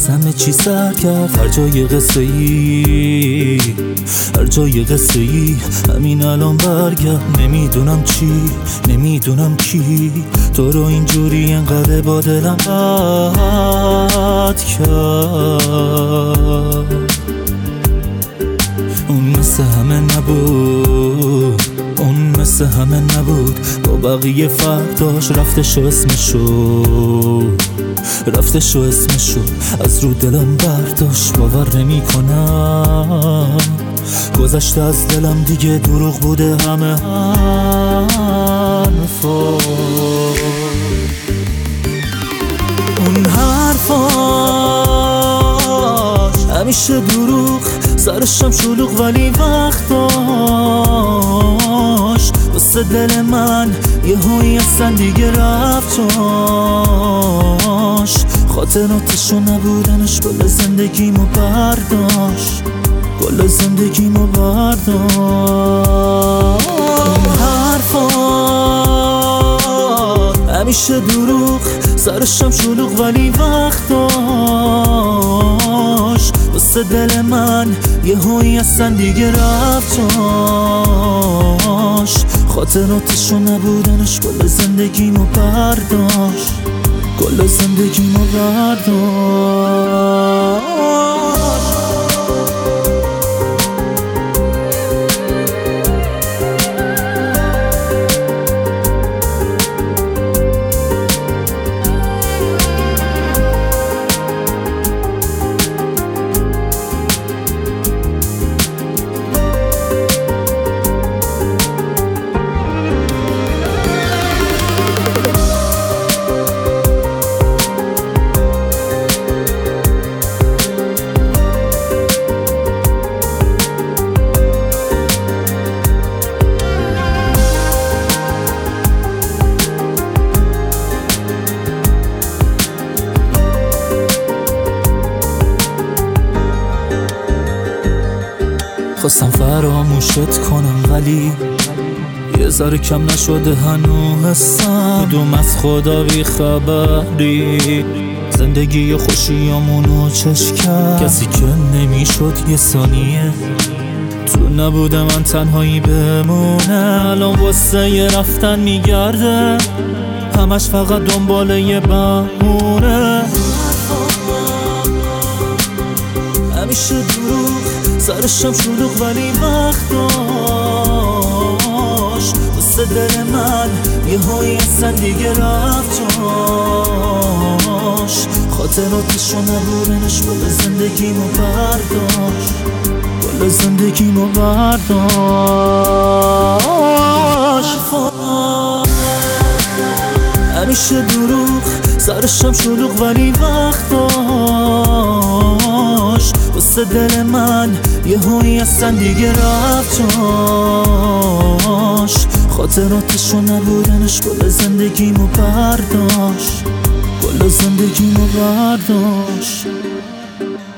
باز همه چی سر کرد. هر جای قصه ای هر جای قصه ای همین الان برگرد. نمیدونم چی نمیدونم کی تو رو اینجوری انقدر با دلم بد کرد. اون مثل همه نبود اون مثل همه نبود، با بقیه فرق داشت. رفتش و اسمشو از رو دلم برداشت. باور نمی کنم گذشته از دلم دیگه دروغ بوده همه حرفا. اون حرفاش همیشه دروغ، سرشم شلوغ ولی وقت داشت واسه دل من یه هایی اصلا دیگه رفتاش. خاطراتشو نبودنش گل زندگیمو برداشت گل زندگیمو برداشت. اون حرفات همیشه دروغ، سرشم شلوغ ولی وقت داشت واسه دل من یه هایی اصلا دیگه رفتاش. خاطراتشو نبودنش گل زندگیمو برداشت گل زندگیمو برداشت. خواستم فراموشت کنم ولی یه ذره کم نشده هنوز حسم. دوم از خدا بی خبری زندگی خوشیامونو چش کرد. کسی که نمیشد یه ثانیه تو نبوده من تنهایی بمونه. الان واسه یه رفتن میگرده همش فقط دنبال یه بهونه. همیشه دروغ، سرشم شلوغ ولی وقت داشت واسه دل من یه هایی اصلا دیگه رفتاش. خاطراتشو نبودنش گل زندگیمو برداشت گل زندگیمو برداشت. همیشه دروغ، سرشم شلوغ ولی وقت داشت واسه دل من یه هایی اصلا دیگه رفتاش. خاطراتشو نبودنش گل زندگیمو برداشت گل زندگیمو برداشت.